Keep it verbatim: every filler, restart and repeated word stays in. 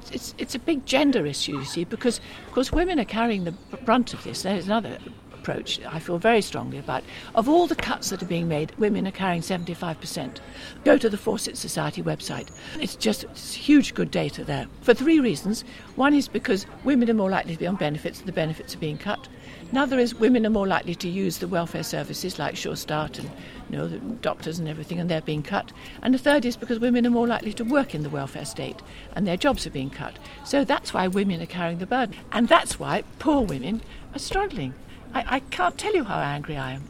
it's it's a big gender issue, you see, because of course women are carrying the brunt of this. There's another approach I feel very strongly about. Of all the cuts that are being made, women are carrying seventy-five percent. Go to the Fawcett Society website. It's just it's huge good data there. For three reasons. One is because women are more likely to be on benefits and the benefits are being cut. Another is women are more likely to use the welfare services like Sure Start and you know, the doctors and everything, and they're being cut. And the third is because women are more likely to work in the welfare state and their jobs are being cut. So that's why women are carrying the burden. And that's why poor women are struggling. I, I can't tell you how angry I am.